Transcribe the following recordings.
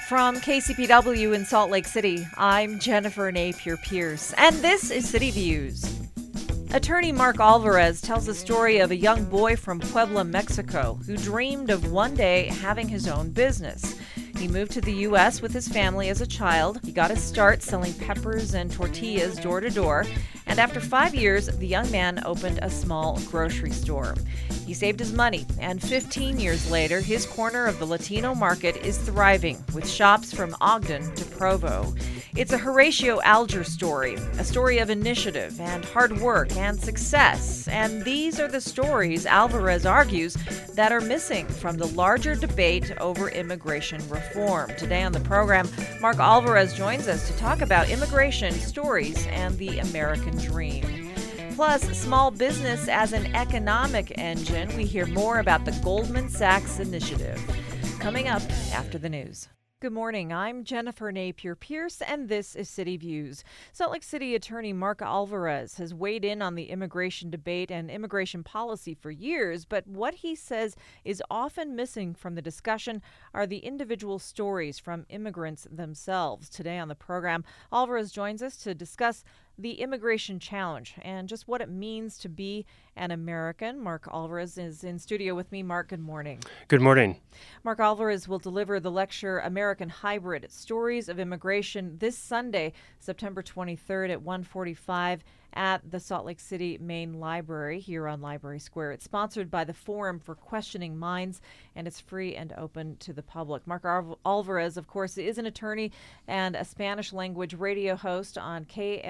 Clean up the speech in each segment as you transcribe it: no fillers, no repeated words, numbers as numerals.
From KCPW in Salt Lake City, I'm Jennifer Napier-Pierce, and this is City Views. Attorney Mark Alvarez tells the story of a young boy from Puebla, Mexico, who dreamed of one day having his own business. He moved to the U.S. with his family as a child. He got his start selling peppers and tortillas door to door. And after 5 years, the young man opened a small grocery store. He saved his money, and 15 years later, his corner of the Latino market is thriving, with shops from Ogden to Provo. It's a Horatio Alger story, a story of initiative and hard work and success. And these are the stories, Alvarez argues, that are missing from the larger debate over immigration reform. Today on the program, Mark Alvarez joins us to talk about immigration stories and the American dream. Plus, small business as an economic engine. We hear more about the Goldman Sachs initiative. Coming up after the news. Good morning. I'm Jennifer Napier-Pierce, and this is City Views. Salt Lake City Attorney Mark Alvarez has weighed in on the immigration debate and immigration policy for years, but what he says is often missing from the discussion are the individual stories from immigrants themselves. Today on the program, Alvarez joins us to discuss the immigration challenge and just what it means to be an American. Mark Alvarez is in studio with me. Mark, good morning. Good morning. Mark Alvarez will deliver the lecture American Hybrid: Stories of Immigration this Sunday, September 23rd at 1:45 at the Salt Lake City Main Library here on Library Square. It's sponsored by the Forum for Questioning Minds, and it's free and open to the public. Mark Alvarez, of course, is an attorney and a Spanish language radio host on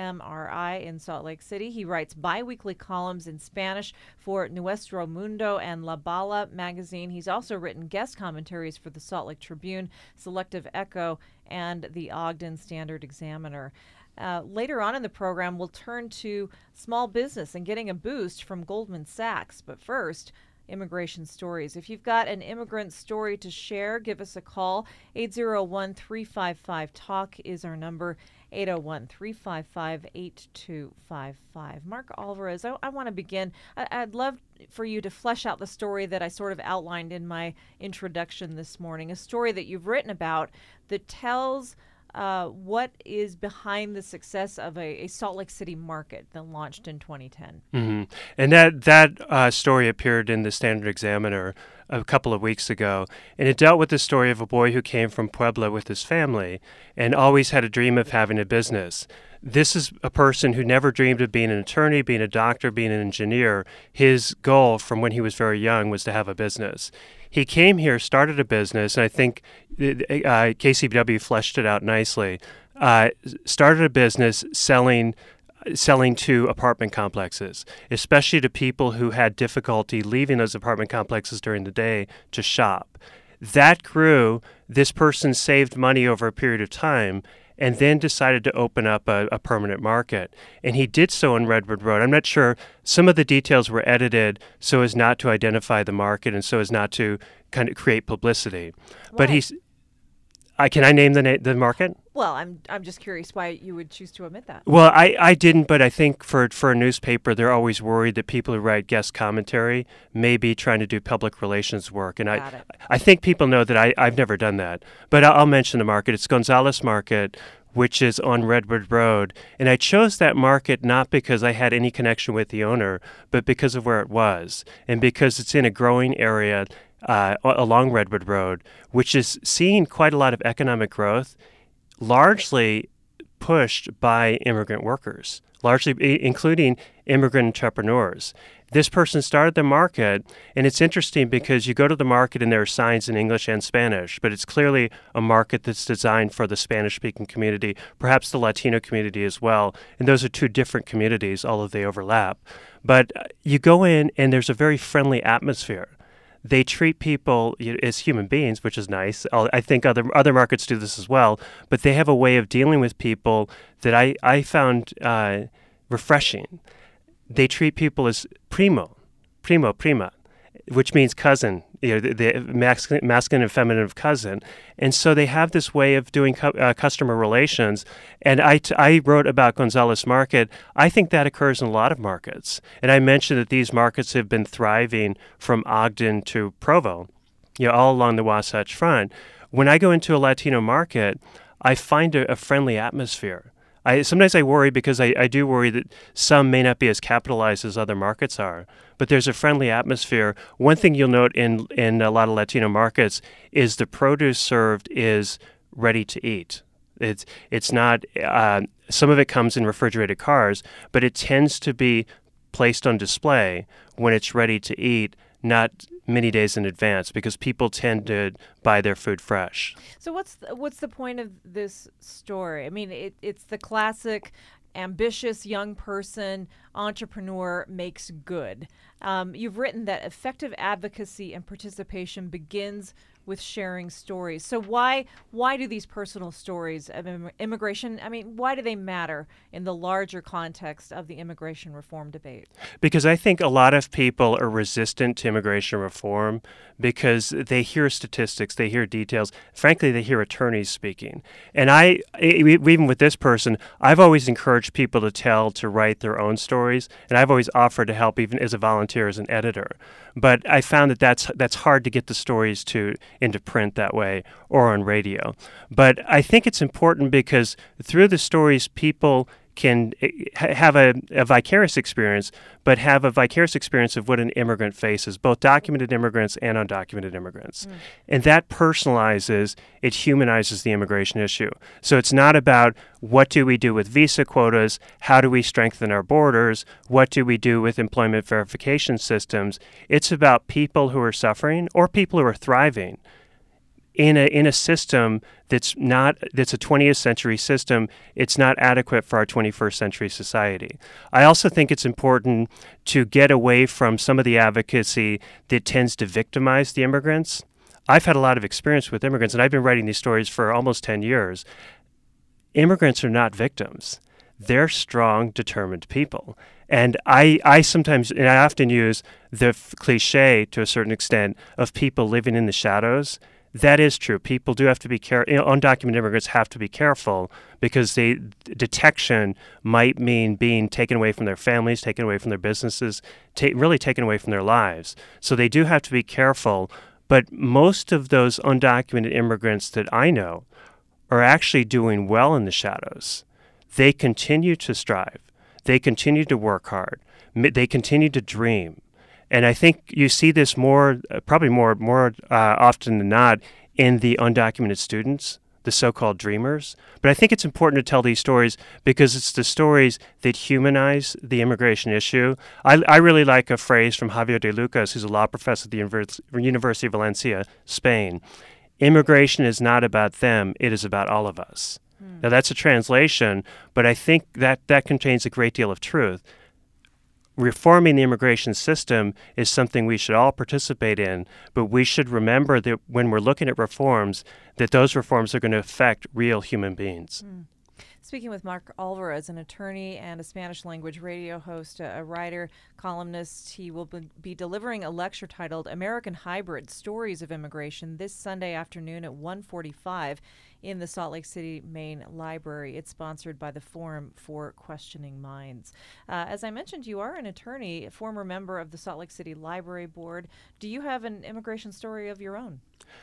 KMRI in Salt Lake City. He writes bi-weekly columns in Spanish for Nuestro Mundo and La Bala magazine. He's also written guest commentaries for the Salt Lake Tribune, Selective Echo, and the Ogden Standard Examiner. Later on in the program, we'll turn to small business and getting a boost from Goldman Sachs. But first, immigration stories. If you've got an immigrant story to share, give us a call. 801-355-TALK is our number. 801-355-8255. Mark Alvarez, I want to begin. I'd love for you to flesh out the story that I sort of outlined in my introduction this morning, a story that you've written about that tells what is behind the success of a Salt Lake City market that launched in 2010. Mm-hmm. And that story appeared in the Standard Examiner a couple of weeks ago, and it dealt with the story of a boy who came from Puebla with his family and always had a dream of having a business. This is a person who never dreamed of being an attorney, being a doctor, being an engineer. His goal from when he was very young was to have a business. He came here, started a business, and I think KCPW fleshed it out nicely. Started a business selling to apartment complexes, especially to people who had difficulty leaving those apartment complexes during the day to shop. That grew. This person saved money over a period of time and then decided to open up a permanent market. And he did so on Redwood Road. I'm not sure. Some of the details were edited so as not to identify the market and so as not to kind of create publicity. Why? But can I name the market? Well, I'm just curious why you would choose to omit that. Well, I didn't, but I think for a newspaper, they're always worried that people who write guest commentary may be trying to do public relations work. And I think people know that I've never done that. But I'll mention the market. It's Gonzales Market, which is on Redwood Road. And I chose that market not because I had any connection with the owner, but because of where it was and because it's in a growing area along Redwood Road, which is seeing quite a lot of economic growth, largely pushed by immigrant workers, largely including immigrant entrepreneurs. This person started the market, and it's interesting because you go to the market and there are signs in English and Spanish, but it's clearly a market that's designed for the Spanish-speaking community, perhaps the Latino community as well. And those are two different communities, although they overlap. But you go in, and there's a very friendly atmosphere. They treat people as human beings, which is nice. I think other markets do this as well, but they have a way of dealing with people that I found refreshing. They treat people as prima, which means cousin, the masculine and feminine of cousin. And so they have this way of doing customer relations. And I wrote about Gonzales Market. I think that occurs in a lot of markets. And I mentioned that these markets have been thriving from Ogden to Provo, all along the Wasatch Front. when I go into a Latino market, I find a friendly atmosphere. Sometimes I worry because I do worry that some may not be as capitalized as other markets are, but there's a friendly atmosphere. One thing you'll note in a lot of Latino markets is the produce served is ready to eat. It's not, some of it comes in refrigerated cars, but it tends to be placed on display when it's ready to eat, not many days in advance, because people tend to buy their food fresh. So what's the point of this story? I mean, it's the classic ambitious young person, entrepreneur makes good. You've written that effective advocacy and participation begins with sharing stories. So why do these personal stories of immigration, I mean, why do they matter in the larger context of the immigration reform debate? Because I think a lot of people are resistant to immigration reform because they hear statistics, they hear details. Frankly, they hear attorneys speaking. And even with this person, I've always encouraged people to write their own stories, and I've always offered to help even as a volunteer, as an editor. But I found that that's hard to get the stories into print that way or on radio. But I think it's important because through the stories, people can have a vicarious experience, but have a vicarious experience of what an immigrant faces, both documented immigrants and undocumented immigrants. And that personalizes, it humanizes the immigration issue. So it's not about what do we do with visa quotas, how do we strengthen our borders, what do we do with employment verification systems. It's about people who are suffering or people who are thriving in a system that's a 20th century system. It's not adequate for our 21st century society. I also think it's important to get away from some of the advocacy that tends to victimize the immigrants. I've had a lot of experience with immigrants, and I've been writing these stories for almost 10 years. Immigrants are not victims. They're strong, determined people. And I often use the cliche to a certain extent of people living in the shadows. That is true. People do have to be careful. Undocumented immigrants have to be careful because detection might mean being taken away from their families, taken away from their businesses, really taken away from their lives. So they do have to be careful. But most of those undocumented immigrants that I know are actually doing well in the shadows. They continue to strive. They continue to work hard. They continue to dream. And I think you see this probably more often than not, in the undocumented students, the so-called dreamers. But I think it's important to tell these stories because it's the stories that humanize the immigration issue. I really like a phrase from Javier de Lucas, who's a law professor at the University of Valencia, Spain. Immigration is not about them, it is about all of us. Now, that's a translation, but I think that contains a great deal of truth. Reforming the immigration system is something we should all participate in, but we should remember that when we're looking at reforms, that those reforms are going to affect real human beings. Speaking with Mark Alvarez, an attorney and a Spanish-language radio host, a writer, columnist, he will be delivering a lecture titled American Hybrid, Stories of Immigration this Sunday afternoon at 1:45 in the Salt Lake City Main Library. It's sponsored by the Forum for Questioning Minds. As I mentioned, you are an attorney, a former member of the Salt Lake City Library Board. Do you have an immigration story of your own?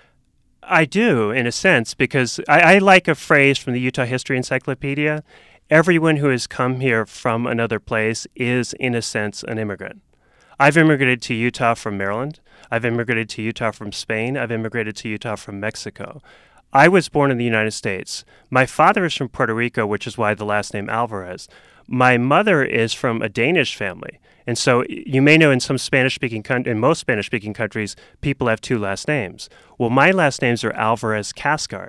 I do, in a sense, because I like a phrase from the Utah History Encyclopedia. Everyone who has come here from another place is, in a sense, an immigrant. I've immigrated to Utah from Maryland. I've immigrated to Utah from Spain. I've immigrated to Utah from Mexico. I was born in the United States. My father is from Puerto Rico, which is why the last name Alvarez. My mother is from a Danish family. And so you may know in most Spanish-speaking countries, people have two last names. Well, my last names are Alvarez Cascard.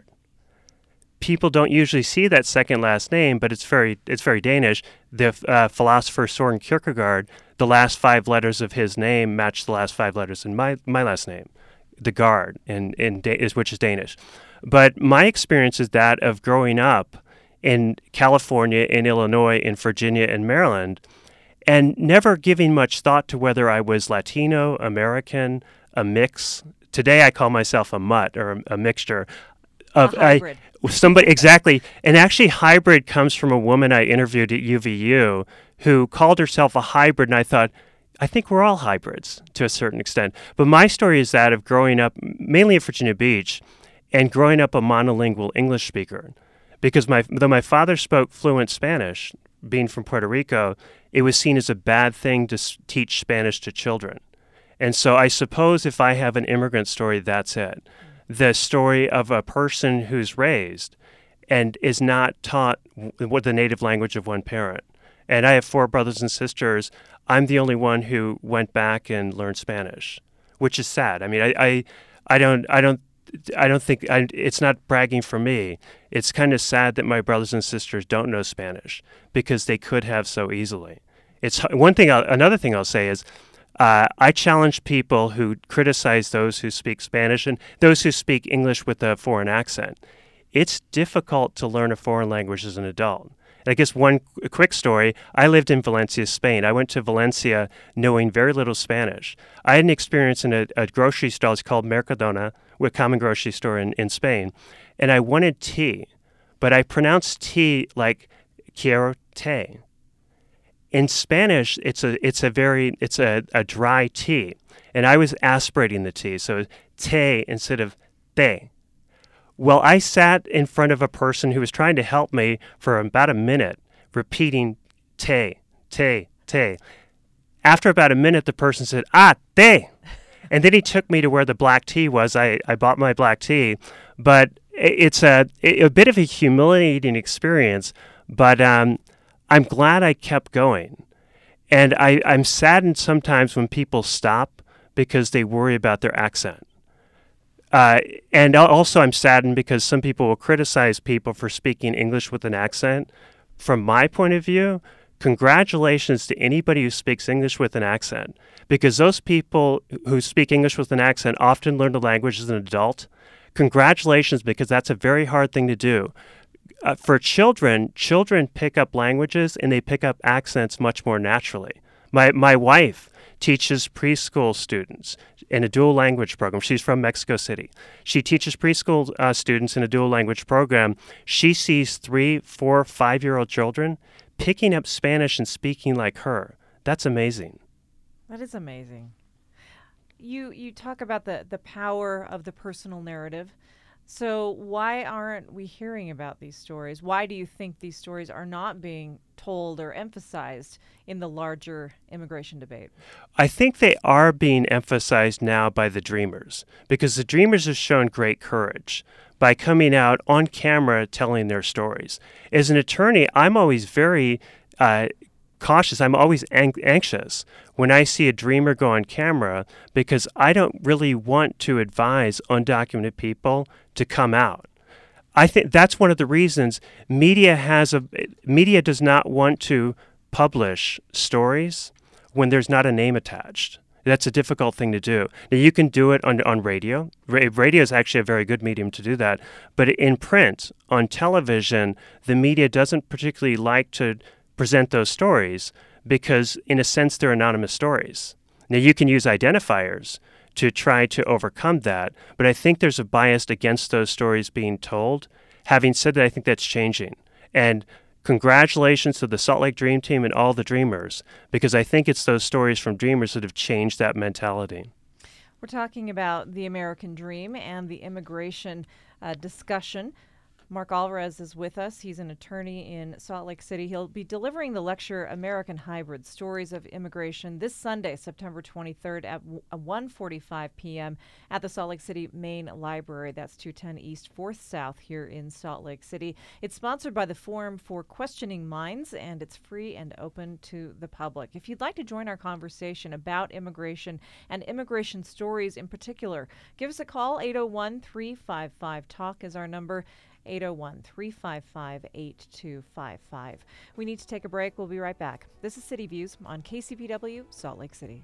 People don't usually see that second last name, but it's very Danish. The philosopher Søren Kierkegaard, the last 5 letters of his name match the last 5 letters in my last name, the Gard, which is Danish. But my experience is that of growing up in California, in Illinois, in Virginia, and Maryland, and never giving much thought to whether I was Latino, American, a mix. Today I call myself a mutt, or a mixture. A hybrid. Somebody, exactly. And actually hybrid comes from a woman I interviewed at UVU who called herself a hybrid, and I thought, I think we're all hybrids to a certain extent. But my story is that of growing up mainly at Virginia Beach and growing up a monolingual English speaker. Because though my father spoke fluent Spanish, being from Puerto Rico, it was seen as a bad thing to teach Spanish to children. And so I suppose if I have an immigrant story, that's it. The story of a person who's raised and is not taught what the native language of one parent. And I have 4 brothers and sisters. I'm the only one who went back and learned Spanish, which is sad. I mean, I don't think it's not bragging for me. It's kind of sad that my brothers and sisters don't know Spanish because they could have so easily. It's another thing I'll say is I challenge people who criticize those who speak Spanish and those who speak English with a foreign accent. It's difficult to learn a foreign language as an adult. And I guess one quick story, I lived in Valencia, Spain. I went to Valencia knowing very little Spanish. I had an experience in a grocery store. It's called Mercadona, a common grocery store in Spain. And I wanted tea, but I pronounced tea like quiero té. In Spanish, it's a dry tea, and I was aspirating the tea, so té instead of té. Well, I sat in front of a person who was trying to help me for about a minute, repeating té, té, té. After about a minute, the person said, té. And then he took me to where the black tea was. I bought my black tea, but it's a bit of a humiliating experience, but I'm glad I kept going. And I'm saddened sometimes when people stop because they worry about their accent. And also I'm saddened because some people will criticize people for speaking English with an accent. From my point of view, congratulations to anybody who speaks English with an accent, because those people who speak English with an accent often learn the language as an adult. Congratulations, because that's a very hard thing to do. For children pick up languages and they pick up accents much more naturally. My wife teaches preschool students in a dual language program. She's from Mexico City. She teaches preschool students in a dual language program. She sees 3, 4, 5-year-old children picking up Spanish and speaking like her. That's amazing. That is amazing. You talk about the power of the personal narrative. So why aren't we hearing about these stories? Why do you think these stories are not being told or emphasized in the larger immigration debate? I think they are being emphasized now by the Dreamers, because the Dreamers have shown great courage by coming out on camera telling their stories. As an attorney, I'm always very cautious. I'm always anxious when I see a dreamer go on camera, because I don't really want to advise undocumented people to come out. I think that's one of the reasons media does not want to publish stories when there's not a name attached. That's a difficult thing to do. Now, you can do it on radio. Radio is actually a very good medium to do that. But in print, on television, the media doesn't particularly like to present those stories because, in a sense, they're anonymous stories. Now, you can use identifiers to try to overcome that, but I think there's a bias against those stories being told. Having said that, I think that's changing. And congratulations to the Salt Lake Dream Team and all the Dreamers, because I think it's those stories from Dreamers that have changed that mentality. We're talking about the American Dream and the immigration discussion. Mark Alvarez is with us. He's an attorney in Salt Lake City. He'll be delivering the lecture, American Hybrid, Stories of Immigration, this Sunday, September 23rd at 1:45 p.m. at the Salt Lake City Main Library. That's 210 East 4th South here in Salt Lake City. It's sponsored by the Forum for Questioning Minds, and it's free and open to the public. If you'd like to join our conversation about immigration and immigration stories in particular, give us a call. 801-355-TALK is our number. 801-355-8255. We need to take a break. We'll be right back. This is City Views on KCPW, Salt Lake City.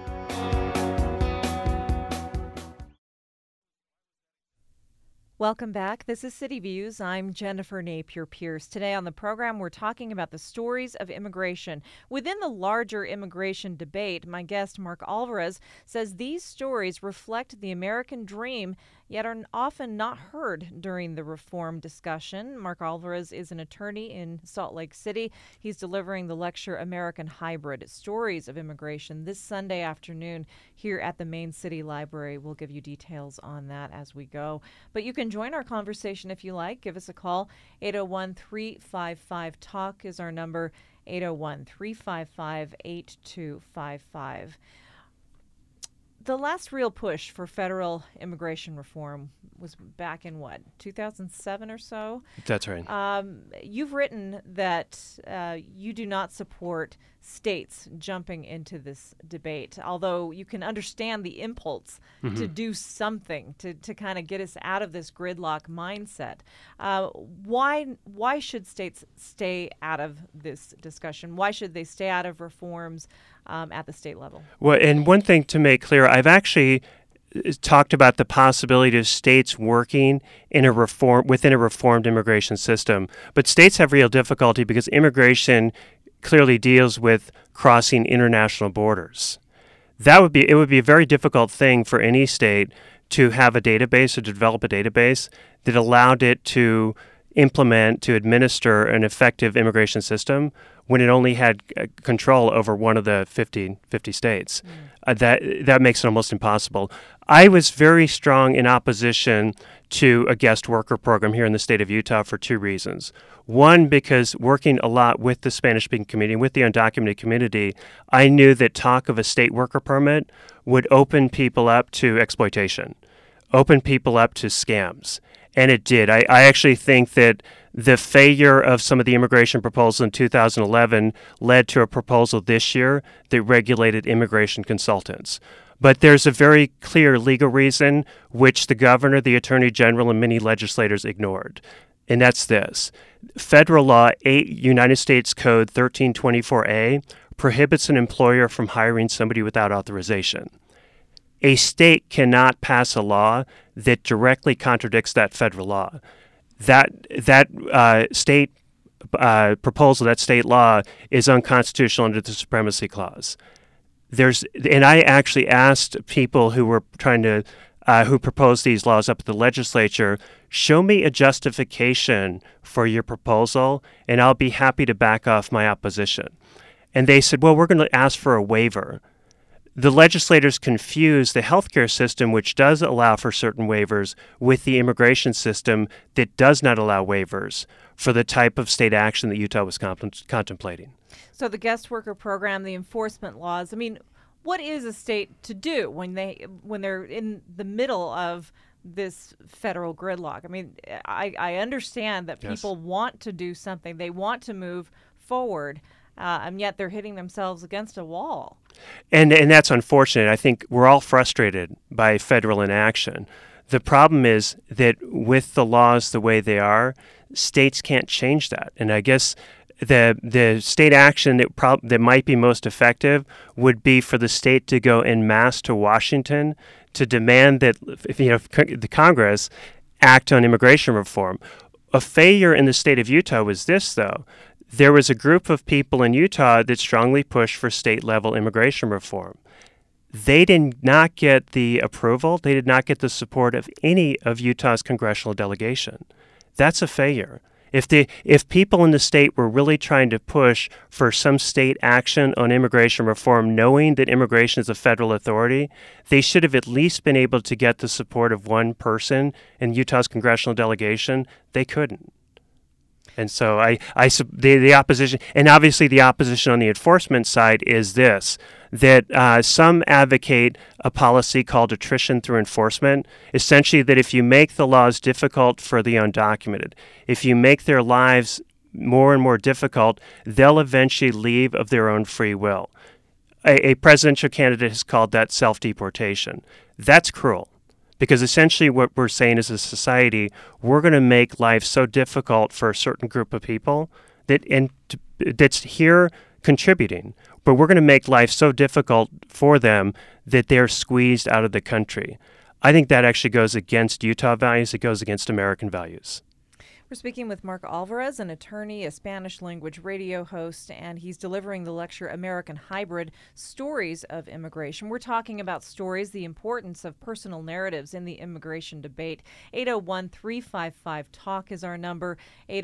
Welcome back. This is City Views. I'm Jennifer Napier Pierce. Today on the program, we're talking about the stories of immigration. Within the larger immigration debate, my guest, Mark Alvarez, says these stories reflect the American dream, yet are often not heard during the reform discussion. Mark Alvarez is an attorney in Salt Lake City. He's delivering the lecture American Hybrid: Stories of Immigration this Sunday afternoon here at the Main City Library. We'll give you details on that as we go. But you can join our conversation if you like. Give us a call. 801-355-TALK is our number. 801-355-8255. The last real push for federal immigration reform was back in 2007 or so? That's right. You've written that you do not support states jumping into this debate, although you can understand the impulse to do something to kind of get us out of this gridlock mindset. Why should states stay out of this discussion? Why should they stay out of reforms at the state level? Well, and one thing to make clear, I've actually talked about the possibility of states working in within a reformed immigration system. But states have real difficulty because immigration clearly deals with crossing international borders. It would be a very difficult thing for any state to have a database or to develop a database that allowed it to administer an effective immigration system when it only had control over one of the 50 states. That makes it almost impossible. I was very strong in opposition to a guest worker program here in the state of Utah for two reasons. One, because working a lot with the Spanish-speaking community, with the undocumented community, I knew that talk of a state worker permit would open people up to exploitation, open people up to scams. And it did. I actually think that the failure of some of the immigration proposals in 2011 led to a proposal this year that regulated immigration consultants. But there's a very clear legal reason which the governor, the attorney general, and many legislators ignored. And that's this. Federal law, United States Code 1324A, prohibits an employer from hiring somebody without authorization. A state cannot pass a law that directly contradicts that federal law. That state proposal, that state law, is unconstitutional under the Supremacy Clause. And I actually asked people who were who proposed these laws up at the legislature, show me a justification for your proposal, and I'll be happy to back off my opposition. And they said, well, we're going to ask for a waiver. The legislators confuse the healthcare system, which does allow for certain waivers, with the immigration system that does not allow waivers for the type of state action that Utah was contemplating. So the guest worker program, the enforcement laws, I mean, what is a state to do when they're in the middle of this federal gridlock? I mean, I understand that people want to do something. They want to move forward. And yet they're hitting themselves against a wall. And that's unfortunate. I think we're all frustrated by federal inaction. The problem is that with the laws the way they are, states can't change that. And I guess the state action that might be most effective would be for the state to go en masse to Washington to demand that the Congress act on immigration reform. A failure in the state of Utah was this, though. There was a group of people in Utah that strongly pushed for state-level immigration reform. They did not get the approval. They did not get the support of any of Utah's congressional delegation. That's a failure. If people in the state were really trying to push for some state action on immigration reform, knowing that immigration is a federal authority, they should have at least been able to get the support of one person in Utah's congressional delegation. They couldn't. And so the opposition, and obviously the opposition on the enforcement side is this, that some advocate a policy called attrition through enforcement, essentially that if you make the laws difficult for the undocumented, if you make their lives more and more difficult, they'll eventually leave of their own free will. A presidential candidate has called that self-deportation. That's cruel. Because essentially what we're saying as a society, we're going to make life so difficult for a certain group of people that's here contributing, but we're going to make life so difficult for them that they're squeezed out of the country. I think that actually goes against Utah values. It goes against American values. We're speaking with Mark Alvarez, an attorney, a Spanish language radio host, and he's delivering the lecture American Hybrid: Stories of Immigration. We're talking about stories, the importance of personal narratives in the immigration debate. 801-355-TALK is our number,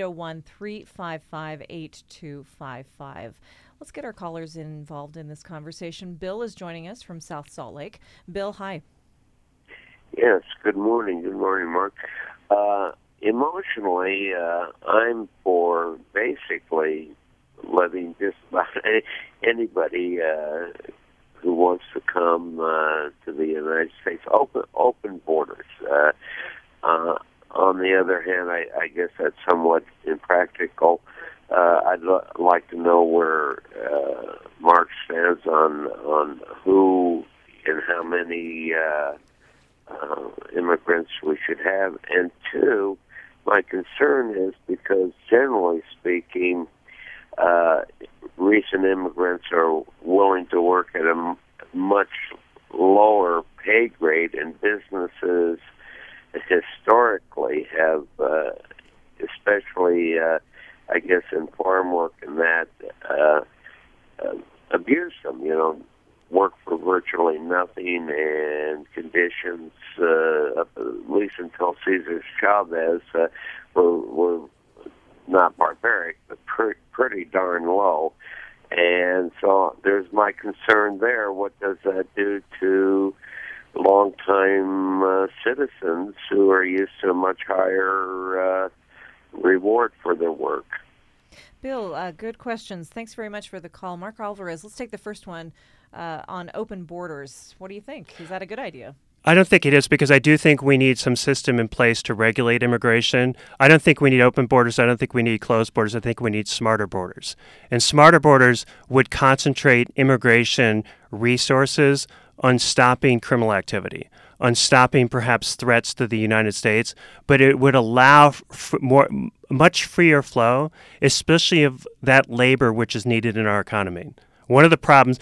801-355-8255. Let's get our callers involved in this conversation. Bill is joining us from South Salt Lake. Bill, hi. Yes, good morning. Good morning, Mark. Emotionally, I'm for basically letting just about anybody who wants to come to the United States open borders. On the other hand, I guess that's somewhat impractical. I'd like to know where Mark stands on who and how many immigrants we should have, and two, my concern is because generally speaking, recent immigrants are willing to work at a much lower pay grade, and businesses historically have, especially I guess in farm work and that, abused them, work for virtually nothing and conditions, at least until Cesar Chavez, were not barbaric, but pretty darn low. And so there's my concern there. What does that do to long-time citizens who are used to a much higher reward for their work? Bill, good questions. Thanks very much for the call. Mark Alvarez, let's take the first one on open borders. What do you think? Is that a good idea? I don't think it is, because I do think we need some system in place to regulate immigration. I don't think we need open borders. I don't think we need closed borders. I think we need smarter borders. And smarter borders would concentrate immigration resources on stopping criminal activity, on stopping perhaps threats to the United States, but it would allow much freer flow, especially of that labor which is needed in our economy. One of the problems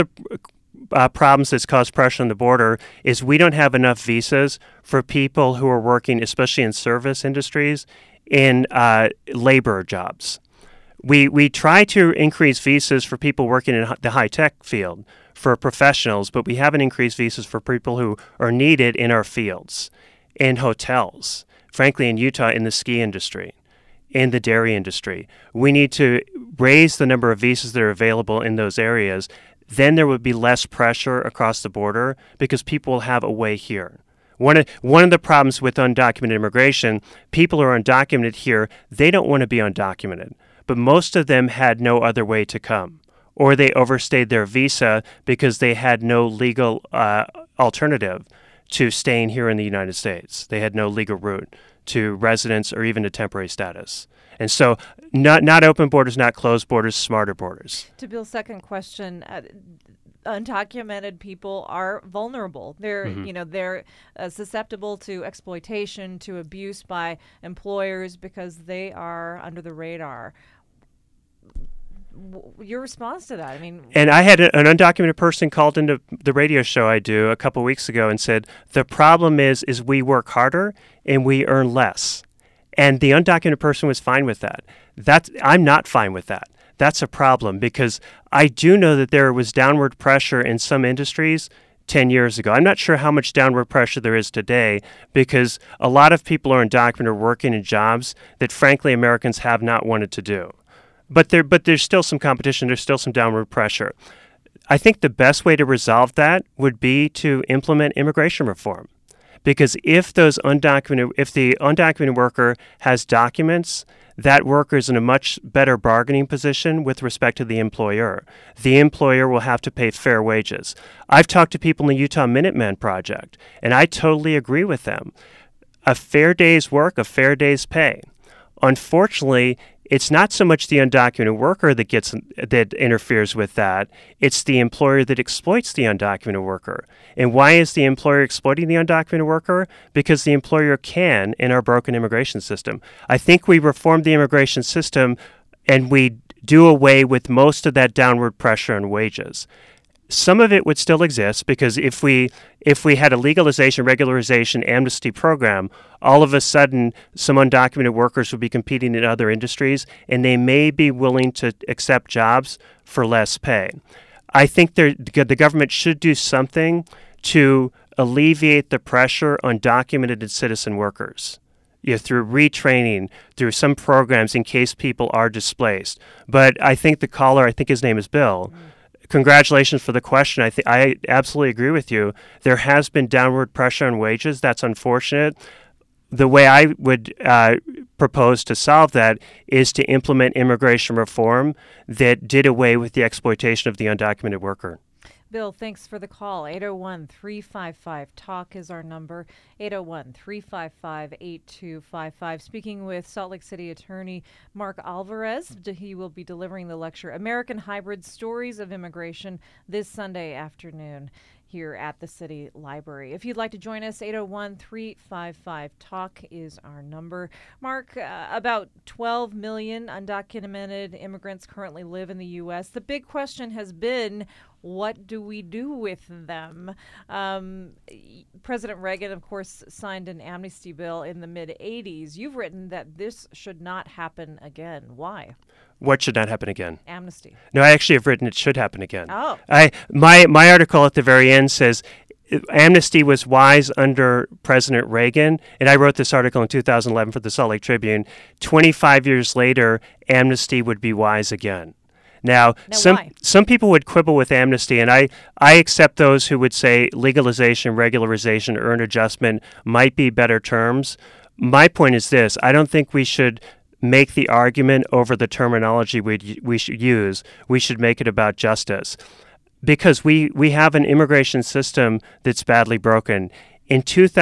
that's caused pressure on the border is we don't have enough visas for people who are working, especially in service industries, in labor jobs. We try to increase visas for people working in the high-tech field, for professionals, but we haven't increased visas for people who are needed in our fields, in hotels, frankly in Utah, in the ski industry, in the dairy industry. We need to raise the number of visas that are available in those areas. Then there would be less pressure across the border because people will have a way here. One of the problems with undocumented immigration, people who are undocumented here, they don't want to be undocumented, but most of them had no other way to come, or they overstayed their visa because they had no legal alternative to staying here in the United States. They had no legal route to residence or even to temporary status. And so not open borders, not closed borders, smarter borders. To Bill's second question, undocumented people are vulnerable. They're, they're susceptible to exploitation, to abuse by employers because they are under the radar. Your response to that? I mean, and I had an undocumented person called into the radio show I do a couple weeks ago and said the problem is we work harder and we earn less, and the undocumented person was fine with that. I'm not fine with that. That's a problem because I do know that there was downward pressure in some industries 10 years ago. I'm not sure how much downward pressure there is today because a lot of people are undocumented working in jobs that frankly Americans have not wanted to do. But there's still some competition. There's still some downward pressure. I think the best way to resolve that would be to implement immigration reform, because if the undocumented worker has documents, that worker is in a much better bargaining position with respect to the employer. The employer will have to pay fair wages. I've talked to people in the Utah Minutemen Project, and I totally agree with them. A fair day's work, a fair day's pay. Unfortunately, it's not so much the undocumented worker that interferes with that. It's the employer that exploits the undocumented worker. And why is the employer exploiting the undocumented worker? Because the employer can in our broken immigration system. I think we reform the immigration system and we do away with most of that downward pressure on wages. Some of it would still exist because if we had a legalization, regularization, amnesty program, all of a sudden some undocumented workers would be competing in other industries, and they may be willing to accept jobs for less pay. I think the government should do something to alleviate the pressure on documented and citizen workers. Through retraining, through some programs in case people are displaced. But I think the caller, I think his name is Bill, congratulations for the question. I absolutely agree with you. There has been downward pressure on wages. That's unfortunate. The way I would propose to solve that is to implement immigration reform that did away with the exploitation of the undocumented worker. Bill, thanks for the call. 801-355-TALK is our number, 801-355-8255. Speaking with Salt Lake City attorney Mark Alvarez. He will be delivering the lecture, American Hybrid Stories of Immigration, this Sunday afternoon here at the City Library. If you'd like to join us, 801-355-TALK is our number. Mark, about 12 million undocumented immigrants currently live in the U.S. The big question has been, what do we do with them? President Reagan, of course, signed an amnesty bill in the mid-'80s. You've written that this should not happen again. Why? What should not happen again? Amnesty. No, I actually have written it should happen again. Oh. My article at the very end says amnesty was wise under President Reagan, and I wrote this article in 2011 for the Salt Lake Tribune. 25 years later, amnesty would be wise again. Now some people would quibble with amnesty, and I accept those who would say legalization, regularization, earned adjustment might be better terms. My point is this: I don't think we should make the argument over the terminology we should use. We should make it about justice, because we have an immigration system that's badly broken. In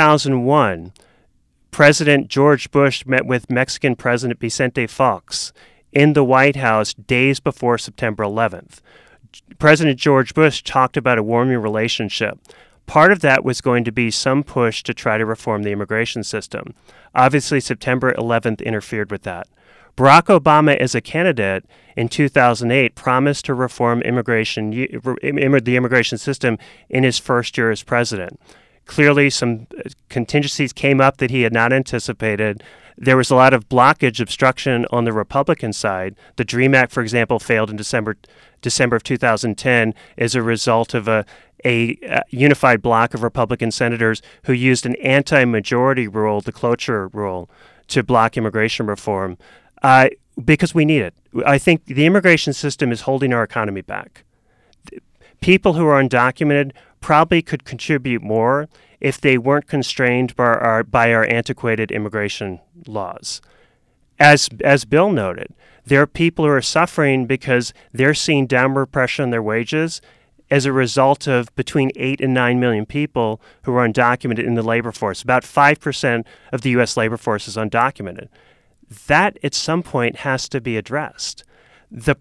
2001, President George Bush met with Mexican President Vicente Fox in the White House days before September 11th. President George Bush talked about a warming relationship. Part of that was going to be some push to try to reform the immigration system. Obviously, September 11th interfered with that. Barack Obama, as a candidate in 2008, promised to reform the immigration system in his first year as president. Clearly, some contingencies came up that he had not anticipated. There was a lot of blockage, obstruction on the Republican side. The DREAM Act, for example, failed in December of 2010 as a result of a unified bloc of Republican senators who used an anti-majority rule, the cloture rule, to block immigration reform because we need it. I think the immigration system is holding our economy back. People who are undocumented probably could contribute more if they weren't constrained by our antiquated immigration laws. As Bill noted, there are people who are suffering because they're seeing downward pressure on their wages as a result of between 8 and 9 million people who are undocumented in the labor force. About 5% of the U.S. labor force is undocumented. That, at some point, has to be addressed. The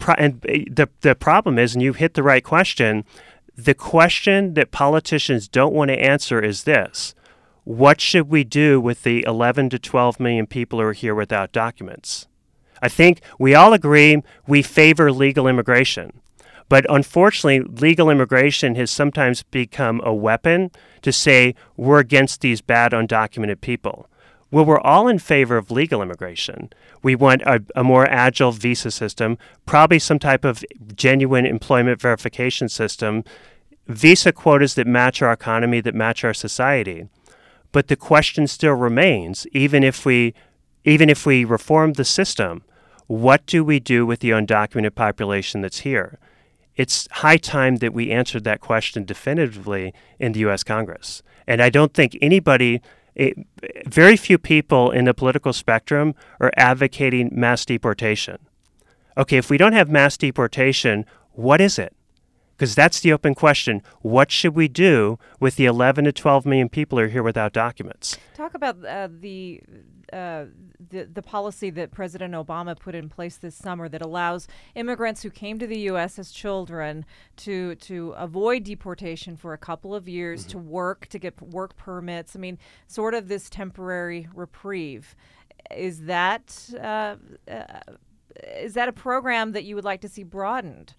problem is, and you hit the right question, the question that politicians don't want to answer is this: what should we do with the 11 to 12 million people who are here without documents? I think we all agree we favor legal immigration. But unfortunately, legal immigration has sometimes become a weapon to say we're against these bad undocumented people. Well, we're all in favor of legal immigration. We want a more agile visa system, probably some type of genuine employment verification system, visa quotas that match our economy, that match our society. But the question still remains, even if we reform the system, what do we do with the undocumented population that's here? It's high time that we answered that question definitively in the U.S. Congress. And I don't think very few people in the political spectrum are advocating mass deportation. Okay, if we don't have mass deportation, what is it? Because that's the open question. What should we do with the 11 to 12 million people who are here without documents? Talk about the policy that President Obama put in place this summer that allows immigrants who came to the U.S. as children to avoid deportation for a couple of years, to work, to get work permits. I mean, sort of this temporary reprieve. Is that a program that you would like to see broadened?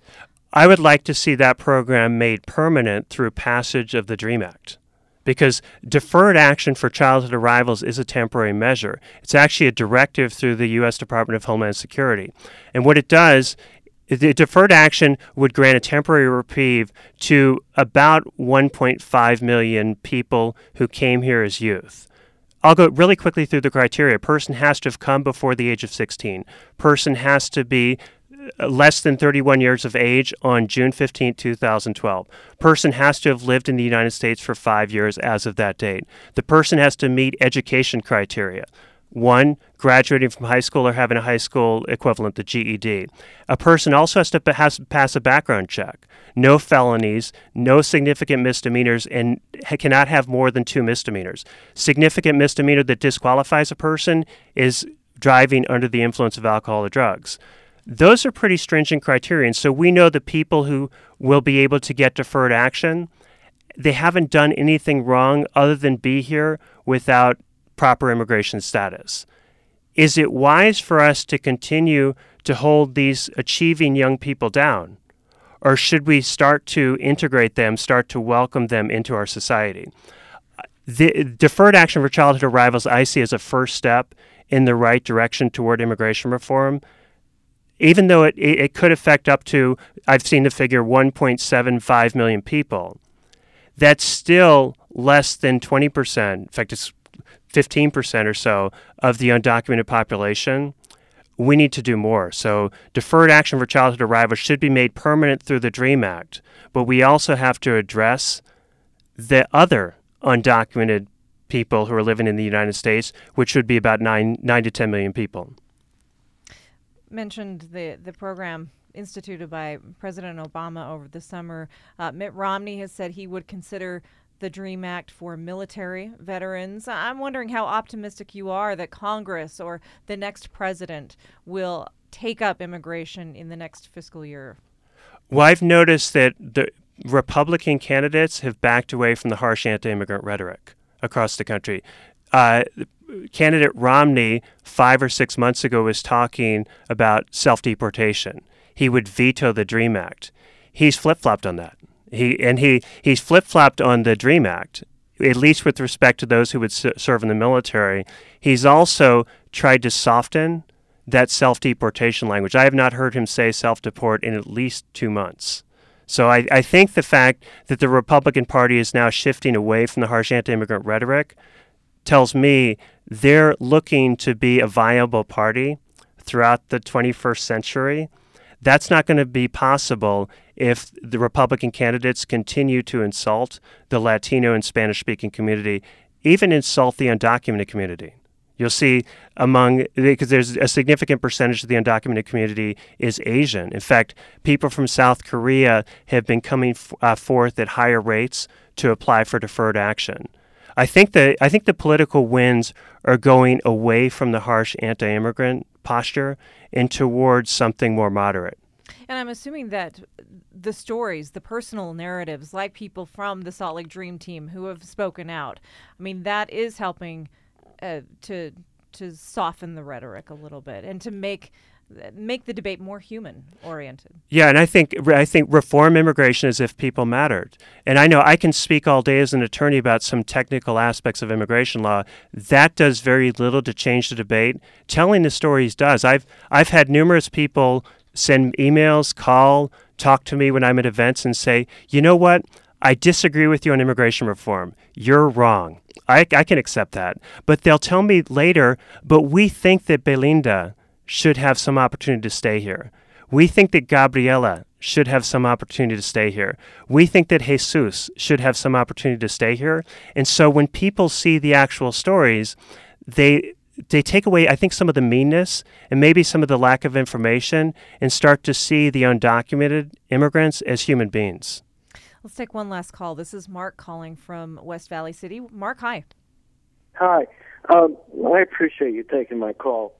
I would like to see that program made permanent through passage of the DREAM Act, because deferred action for childhood arrivals is a temporary measure. It's actually a directive through the U.S. Department of Homeland Security. And what it does, the deferred action would grant a temporary reprieve to about 1.5 million people who came here as youth. I'll go really quickly through the criteria. A person has to have come before the age of 16. Person has to be less than 31 years of age on June 15, 2012. Person has to have lived in the United States for 5 years as of that date. The person has to meet education criteria. 1, graduating from high school or having a high school equivalent, the GED. A person also has to pass a background check. No felonies, no significant misdemeanors, and cannot have more than 2 misdemeanors. Significant misdemeanor that disqualifies a person is driving under the influence of alcohol or drugs. Those are pretty stringent criteria, and so we know the people who will be able to get deferred action, they haven't done anything wrong other than be here without proper immigration status. Is it wise for us to continue to hold these achieving young people down? Or should we start to integrate them, start to welcome them into our society? The deferred action for childhood arrivals I see as a first step in the right direction toward immigration reform. Even though it could affect up to, I've seen the figure, 1.75 million people, that's still less than 20%. In fact, it's 15% or so of the undocumented population. We need to do more. So deferred action for childhood arrivals should be made permanent through the DREAM Act, but we also have to address the other undocumented people who are living in the United States, which would be about 9 to 10 million people. Mentioned the program instituted by President Obama over the summer. Mitt Romney has said he would consider the DREAM Act for military veterans. I'm wondering how optimistic you are that Congress or the next president will take up immigration in the next fiscal year. Well, I've noticed that the Republican candidates have backed away from the harsh anti-immigrant rhetoric across the country. Candidate Romney 5 or 6 months ago was talking about self-deportation. He would veto the DREAM Act. He's flip-flopped on that. He's flip-flopped on the DREAM Act, at least with respect to those who would serve in the military. He's also tried to soften that self-deportation language. I have not heard him say self-deport in at least 2 months. So I think the fact that the Republican Party is now shifting away from the harsh anti-immigrant rhetoric tells me they're looking to be a viable party throughout the 21st century. That's not going to be possible if the Republican candidates continue to insult the Latino and Spanish-speaking community, even insult the undocumented community. You'll see because there's a significant percentage of the undocumented community is Asian. In fact, people from South Korea have been coming forth at higher rates to apply for deferred action. I think the political winds are going away from the harsh anti-immigrant posture and towards something more moderate. And I'm assuming that the stories, the personal narratives, like people from the Salt Lake Dream Team who have spoken out, I mean, that is helping to soften the rhetoric a little bit and to make the debate more human-oriented. Yeah, and I think reform immigration as if people mattered. And I know I can speak all day as an attorney about some technical aspects of immigration law. That does very little to change the debate. Telling the stories does. I've had numerous people send emails, talk to me when I'm at events and say, you know what? I disagree with you on immigration reform. You're wrong. I can accept that. But they'll tell me later, but we think that Belinda should have some opportunity to stay here. We think that Gabriela should have some opportunity to stay here. We think that Jesus should have some opportunity to stay here. And so when people see the actual stories, they take away, I think, some of the meanness and maybe some of the lack of information and start to see the undocumented immigrants as human beings. Let's take one last call. This is Mark calling from West Valley City. Mark, hi. Hi. I appreciate you taking my call.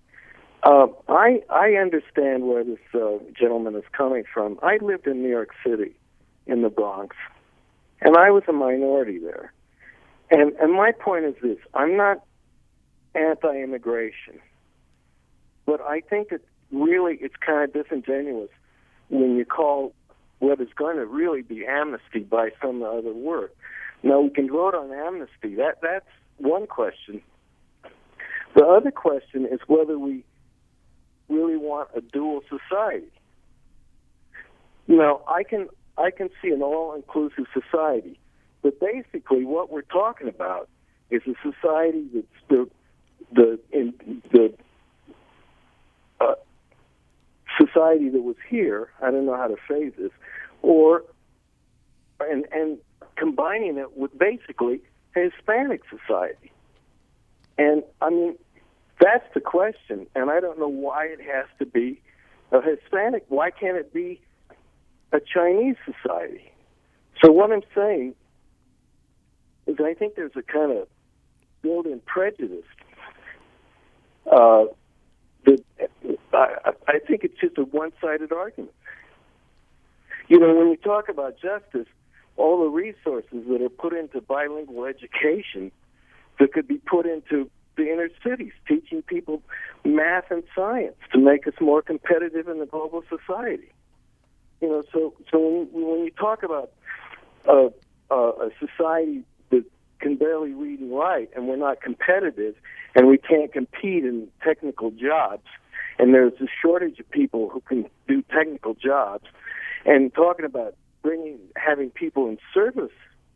I understand where this gentleman is coming from. I lived in New York City, in the Bronx, and I was a minority there. And my point is this: I'm not anti-immigration, but I think that really it's kind of disingenuous when you call whether it's going to really be amnesty by some other word. Now, we can vote on amnesty. That's one question. The other question is whether we really want a dual society. Now, I can see an all-inclusive society, but basically what we're talking about is a society that's the society that was here. I don't know how to phrase this, and combining it with basically a Hispanic society. And I mean, that's the question. And I don't know why it has to be a Hispanic. Why can't it be a Chinese society? So what I'm saying is I think there's a kind of built-in prejudice that I think it's just a one-sided argument. You know, when you talk about justice, all the resources that are put into bilingual education that could be put into the inner cities, teaching people math and science to make us more competitive in the global society. You know, so when you talk about a society that can barely read and write, and we're not competitive, and we can't compete in technical jobs, and there's a shortage of people who can do technical jobs, and talking about having people in service,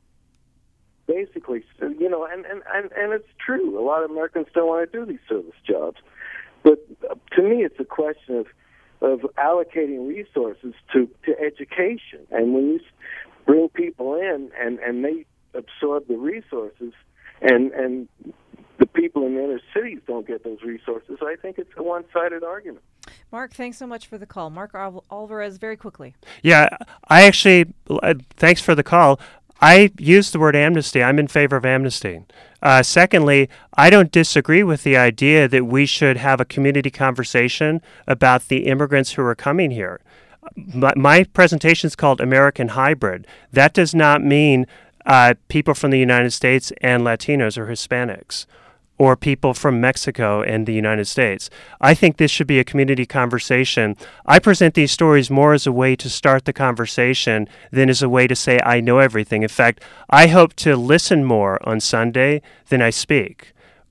basically, you know, and it's true. A lot of Americans don't want to do these service jobs, but to me, it's a question of allocating resources to education. And when you bring people in and they absorb the resources, and the people in the inner cities don't get those resources, I think it's a one-sided argument. Mark, thanks so much for the call. Mark Alvarez, very quickly. Yeah, I actually, thanks for the call. I use the word amnesty. I'm in favor of amnesty. Secondly, I don't disagree with the idea that we should have a community conversation about the immigrants who are coming here. My presentation is called American Hybrid. That does not mean people from the United States and Latinos or Hispanics, or people from Mexico and the United States. I think this should be a community conversation. I present these stories more as a way to start the conversation than as a way to say I know everything. In fact, I hope to listen more on Sunday than I speak.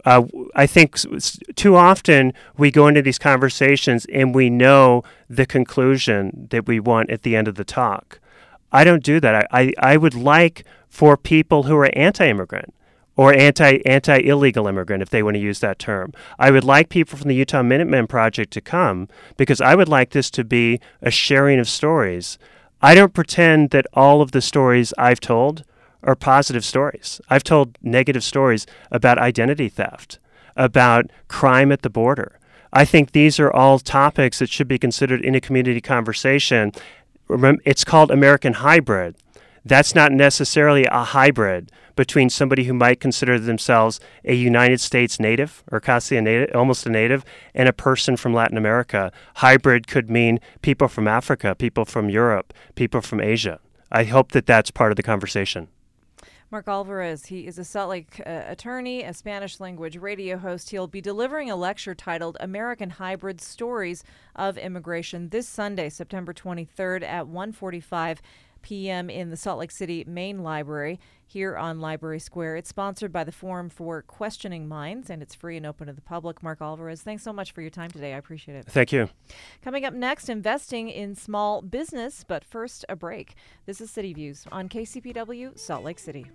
I think too often we go into these conversations and we know the conclusion that we want at the end of the talk. I don't do that. I would like for people who are anti-immigrant or anti-illegal immigrant, if they want to use that term. I would like people from the Utah Minutemen Project to come because I would like this to be a sharing of stories. I don't pretend that all of the stories I've told are positive stories. I've told negative stories about identity theft, about crime at the border. I think these are all topics that should be considered in a community conversation. It's called American Hybrid. That's not necessarily a hybrid between somebody who might consider themselves a United States native or casi a native, almost a native, and a person from Latin America. Hybrid could mean people from Africa, people from Europe, people from Asia. I hope that that's part of the conversation. Mark Alvarez, he is a Salt Lake attorney, a Spanish language radio host. He'll be delivering a lecture titled American Hybrid Stories of Immigration this Sunday, September 23rd at 1:45 p.m. in the Salt Lake City Main Library here on Library Square. It's sponsored by the Forum for Questioning Minds, and it's free and open to the public. Mark Alvarez, thanks so much for your time today. I appreciate it. Thank you. Coming up next, investing in small business, but first, a break. This is City Views on KCPW, Salt Lake City.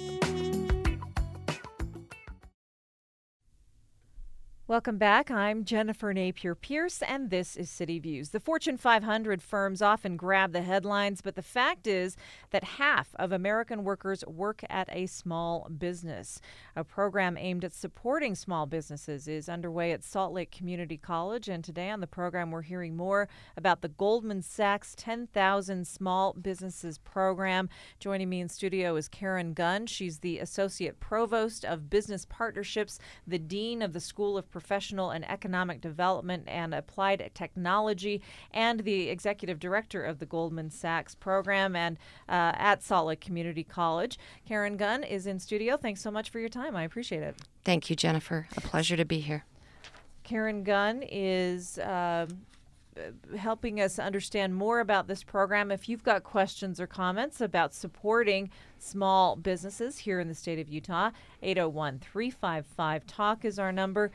Welcome back. I'm Jennifer Napier-Pierce, and this is City Views. The Fortune 500 firms often grab the headlines, but the fact is that half of American workers work at a small business. A program aimed at supporting small businesses is underway at Salt Lake Community College, and today on the program we're hearing more about the Goldman Sachs 10,000 Small Businesses program. Joining me in studio is Karen Gunn. She's the Associate Provost of Business Partnerships, the Dean of the School of Professional and Economic Development and Applied Technology, and the Executive Director of the Goldman Sachs program and at Salt Lake Community College. Karen Gunn is in studio. Thanks so much for your time. I appreciate it. Thank you, Jennifer. A pleasure to be here. Karen Gunn is helping us understand more about this program. If you've got questions or comments about supporting small businesses here in the state of Utah, 801-355-TALK is our number.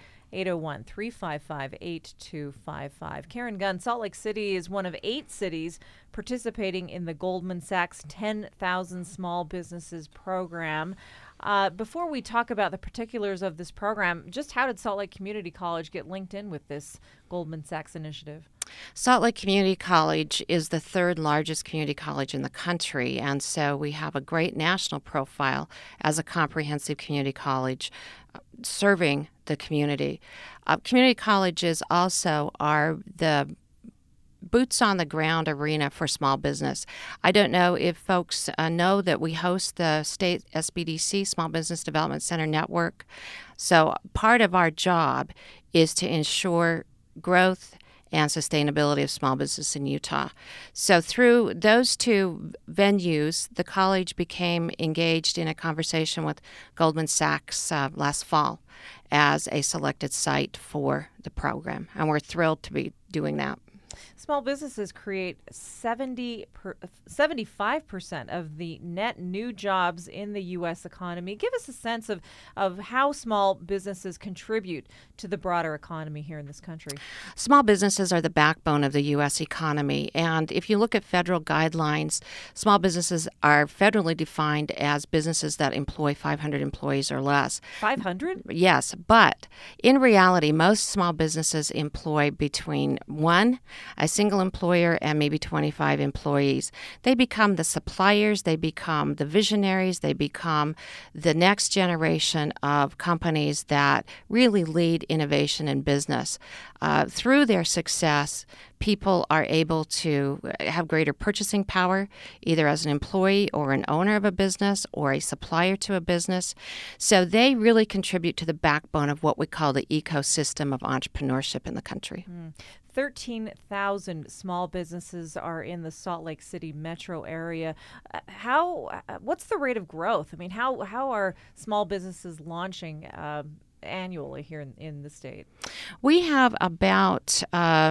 801-355-8255. Karen Gunn, Salt Lake City is one of 8 cities participating in the Goldman Sachs 10,000 Small Businesses program. Before we talk about the particulars of this program, just how did Salt Lake Community College get linked in with this Goldman Sachs initiative? Salt Lake Community College is the 3rd largest community college in the country, and so we have a great national profile as a comprehensive community college serving the community. Community colleges also are the boots on the ground arena for small business. I don't know if folks know that we host the state SBDC, Small Business Development Center Network. So part of our job is to ensure growth and sustainability of small business in Utah. So through those 2 venues, the college became engaged in a conversation with Goldman Sachs last fall as a selected site for the program, and we're thrilled to be doing that. Small businesses create 75% of the net new jobs in the U.S. economy. Give us a sense of how small businesses contribute to the broader economy here in this country. Small businesses are the backbone of the U.S. economy. And if you look at federal guidelines, small businesses are federally defined as businesses that employ 500 employees or less. 500? Yes, but in reality, most small businesses employ between 1, a single employer, and maybe 25 employees. They become the suppliers, they become the visionaries, they become the next generation of companies that really lead innovation in business. Through their success, people are able to have greater purchasing power, either as an employee or an owner of a business or a supplier to a business. So they really contribute to the backbone of what we call the ecosystem of entrepreneurship in the country. 13,000 small businesses are in the Salt Lake City metro area. What's the rate of growth? I mean, how are small businesses launching annually here in the state? We have about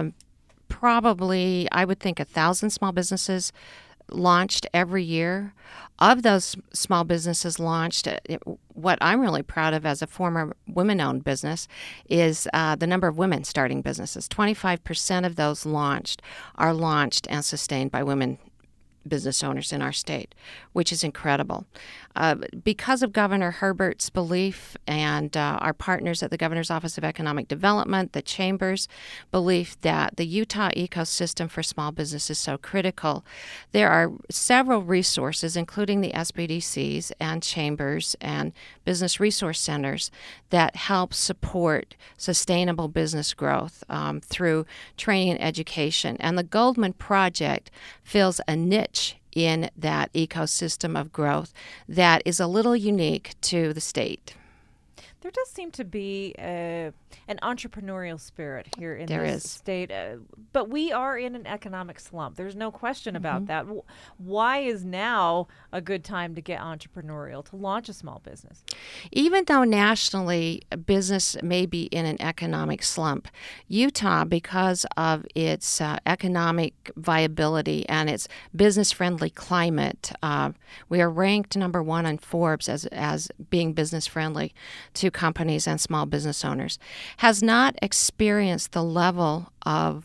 probably, I would think, 1,000 small businesses launched every year. Of those small businesses launched, what I'm really proud of as a former women-owned business is the number of women starting businesses. 25% of those are launched and sustained by women business owners in our state, which is incredible. Because of Governor Herbert's belief and our partners at the Governor's Office of Economic Development, the Chamber's belief that the Utah ecosystem for small business is so critical, there are several resources, including the SBDCs and Chambers and Business Resource Centers, that help support sustainable business growth through training and education. And the Goldman Project fills a niche in that ecosystem of growth that is a little unique to the state. There does seem to be an entrepreneurial spirit here in this state, but we are in an economic slump. There's no question about that. Why is now a good time to get entrepreneurial, to launch a small business? Even though nationally business may be in an economic slump, Utah, because of its economic viability and its business-friendly climate, we are ranked number 1 on Forbes as being business-friendly to companies and small business owners, has not experienced the level of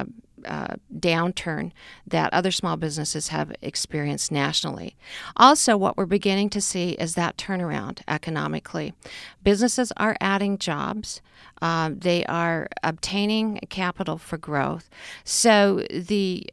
downturn that other small businesses have experienced nationally. Also, what we're beginning to see is that turnaround economically. Businesses are adding jobs. They are obtaining capital for growth. So the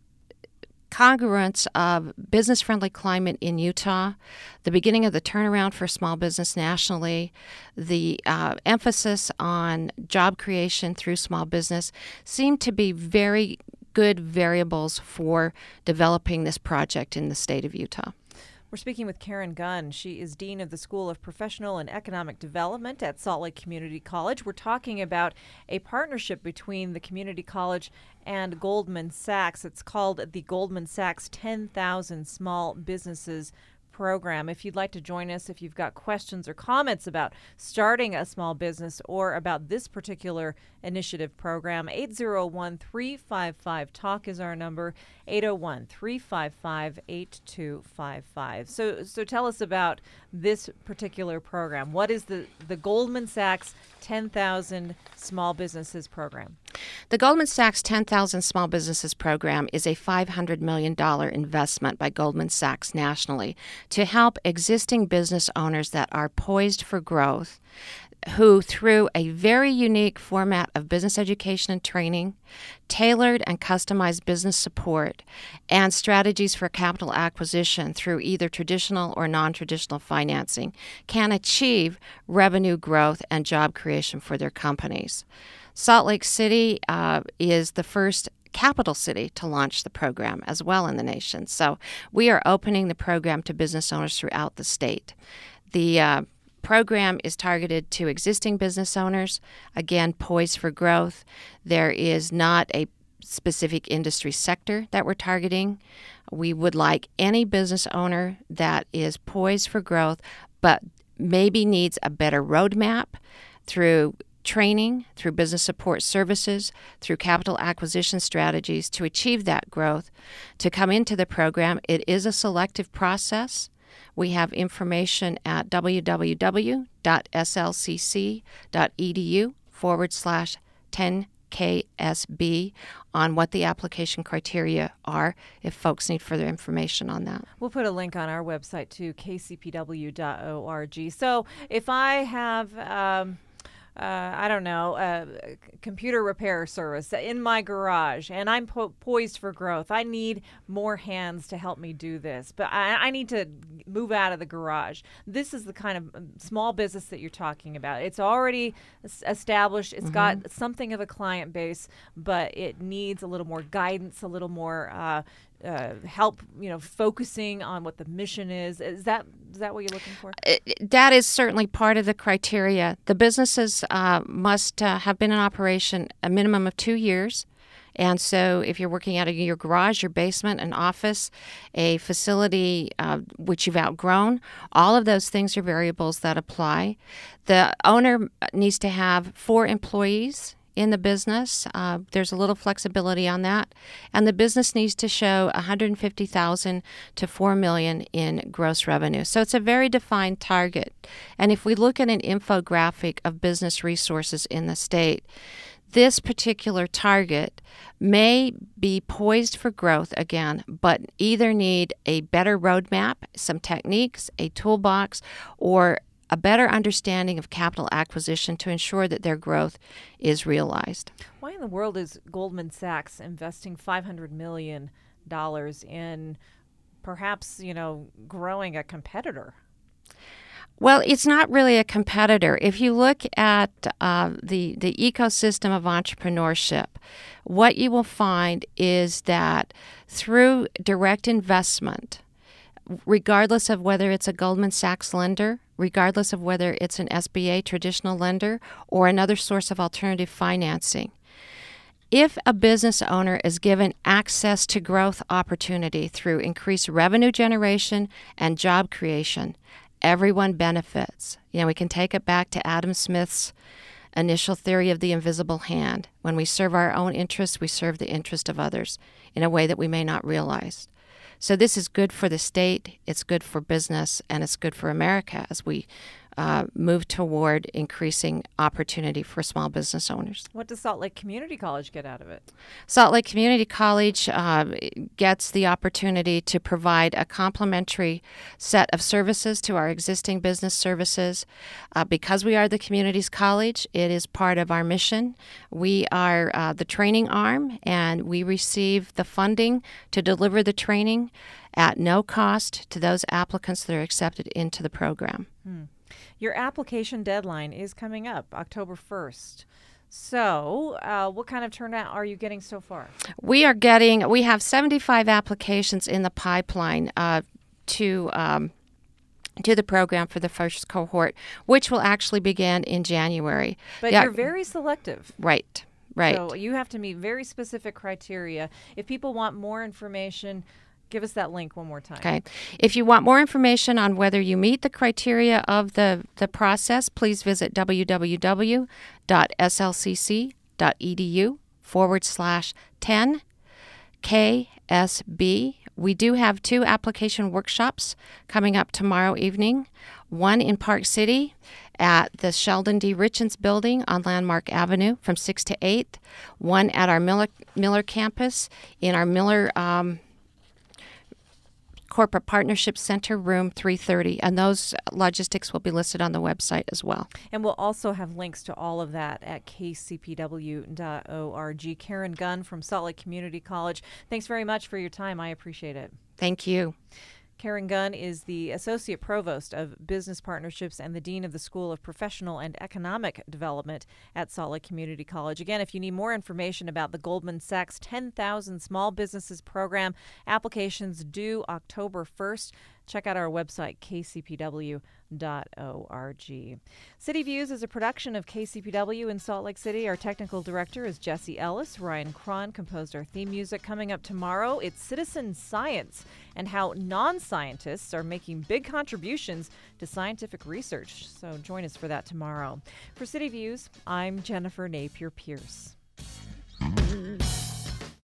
congruence of business-friendly climate in Utah, the beginning of the turnaround for small business nationally, the emphasis on job creation through small business seem to be very good variables for developing this project in the state of Utah. We're speaking with Karen Gunn. She is Dean of the School of Professional and Economic Development at Salt Lake Community College. We're talking about a partnership between the community college and Goldman Sachs. It's called the Goldman Sachs 10,000 Small Businesses program. If you'd like to join us, if you've got questions or comments about starting a small business or about this particular initiative program, 801-355-TALK is our number, 801-355-8255. So tell us about this particular program. What is the Goldman Sachs 10,000 Small Businesses program? The Goldman Sachs 10,000 Small Businesses program is a $500 million investment by Goldman Sachs nationally to help existing business owners that are poised for growth, who, through a very unique format of business education and training, tailored and customized business support, and strategies for capital acquisition through either traditional or non-traditional financing, can achieve revenue growth and job creation for their companies. Salt Lake City is the first capital city to launch the program as well in the nation. So we are opening the program to business owners throughout the state. The program is targeted to existing business owners, again, poised for growth. There is not a specific industry sector that we're targeting. We would like any business owner that is poised for growth but maybe needs a better roadmap through training, through business support services, through capital acquisition strategies to achieve that growth, to come into the program. It is a selective process. We have information at www.slcc.edu/10KSB on what the application criteria are if folks need further information on that. We'll put a link on our website to kcpw.org. So if I have a computer repair service in my garage, and I'm poised for growth. I need more hands to help me do this, but I need to move out of the garage. This is the kind of small business that you're talking about. It's already established. It's got something of a client base, but it needs a little more guidance, a little more help, focusing on what the mission is. Is that what you're looking for? That is certainly part of the criteria. The businesses must have been in operation a minimum of 2 years. And so if you're working out of your garage, your basement, an office, a facility which you've outgrown, all of those things are variables that apply. The owner needs to have 4 employees in the business. There's a little flexibility on that. And the business needs to show $150,000 to $4 million in gross revenue. So it's a very defined target. And if we look at an infographic of business resources in the state, this particular target may be poised for growth again, but either need a better roadmap, some techniques, a toolbox, or a better understanding of capital acquisition to ensure that their growth is realized. Why in the world is Goldman Sachs investing $500 million in perhaps, growing a competitor? Well, it's not really a competitor. If you look at the ecosystem of entrepreneurship, what you will find is that through direct investment, regardless of whether it's a Goldman Sachs lender, regardless of whether it's an SBA traditional lender or another source of alternative financing, if a business owner is given access to growth opportunity through increased revenue generation and job creation, everyone benefits. We can take it back to Adam Smith's initial theory of the invisible hand. When we serve our own interests, we serve the interest of others in a way that we may not realize. So this is good for the state, it's good for business, and it's good for America as we move toward increasing opportunity for small business owners. What does Salt Lake Community College get out of it? Salt Lake Community College gets the opportunity to provide a complementary set of services to our existing business services. Because we are the community's college, it is part of our mission. We are the training arm, and we receive the funding to deliver the training at no cost to those applicants that are accepted into the program. Your application deadline is coming up, October 1st. So what kind of turnout are you getting so far? We have 75 applications in the pipeline to the program for the first cohort, which will actually begin in January. But you're very selective. Right. So you have to meet very specific criteria. If people want more information, Give us that link one more time. Okay. If you want more information on whether you meet the criteria of the process, please visit www.slcc.edu/10 KSB. We do have 2 application workshops coming up tomorrow evening, one in Park City at the Sheldon D. Richens building on Landmark Avenue from 6 to 8, one at our Miller campus in our Miller Corporate Partnership Center, room 330, and those logistics will be listed on the website as well. And we'll also have links to all of that at kcpw.org. Karen Gunn from Salt Lake Community College, thanks very much for your time. I appreciate it. Thank you. Karen Gunn is the Associate Provost of Business Partnerships and the Dean of the School of Professional and Economic Development at Salt Lake Community College. Again, if you need more information about the Goldman Sachs 10,000 Small Businesses Program, applications due October 1st. Check out our website, kcpw.org. City Views is a production of KCPW in Salt Lake City. Our technical director is Jesse Ellis. Ryan Cron composed our theme music. Coming up tomorrow, it's citizen science and how non-scientists are making big contributions to scientific research. So join us for that tomorrow. For City Views, I'm Jennifer Napier Pierce.